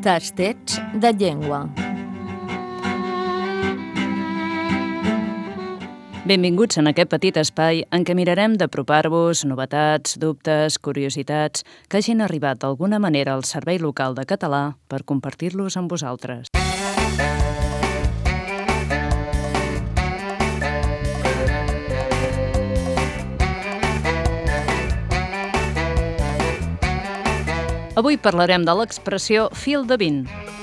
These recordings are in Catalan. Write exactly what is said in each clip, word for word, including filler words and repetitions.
Tastets de llengua. Benvinguts en aquest petit espai en què mirarem d'apropar-vos novetats, dubtes, curiositats que hagin arribat d'alguna manera al Servei Local de Català per compartir-los amb vosaltres. Avui parlarem de l'expressió fil de vint.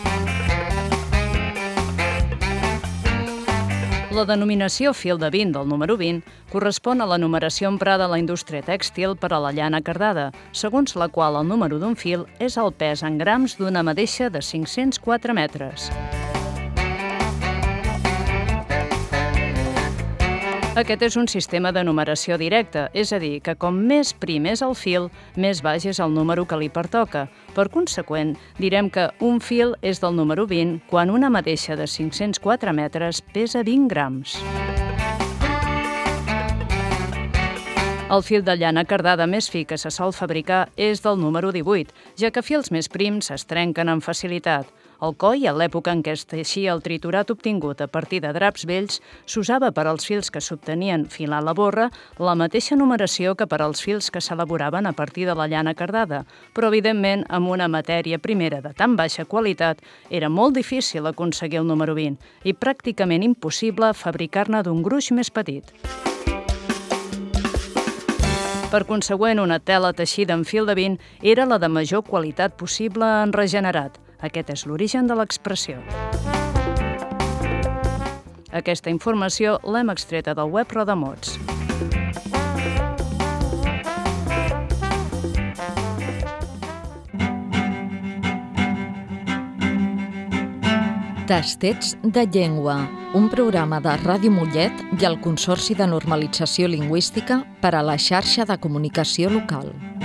La denominació fil de vint del número vint correspon a la numeració emprada a la indústria tèxtil per a la llana cardada, segons la qual el número d'un fil és el pes en grams d'una madeixa de cinc-cents quatre metres. Aquest és un sistema de numeració directa, és a dir, que com més prim és el fil, més baix és el número que li pertoca. Per conseqüent, direm que un fil és del número vint quan una madeixa de cinc-cents quatre metres pesa vint grams. El fil de llana cardada més fi que se sol fabricar és del número divuit, ja que fils més prims es trenquen amb facilitat. El coll, a l'època en què es teixia el triturat obtingut a partir de draps vells, s'usava per als fils que s'obtenien filar la borra la mateixa numeració que per als fils que s'elaboraven a partir de la llana cardada, però evidentment amb una matèria primera de tan baixa qualitat era molt difícil aconseguir el número vint i pràcticament impossible fabricar-ne d'un gruix més petit. Per consegüent, una tela teixida en fil de vint era la de major qualitat possible en regenerat. Aquest és l'origen de l'expressió. Aquesta informació l'hem extreta del web Rodamots. Tastets de llengua, un programa de Ràdio Mollet i el Consorci de Normalització Lingüística per a la xarxa de comunicació local.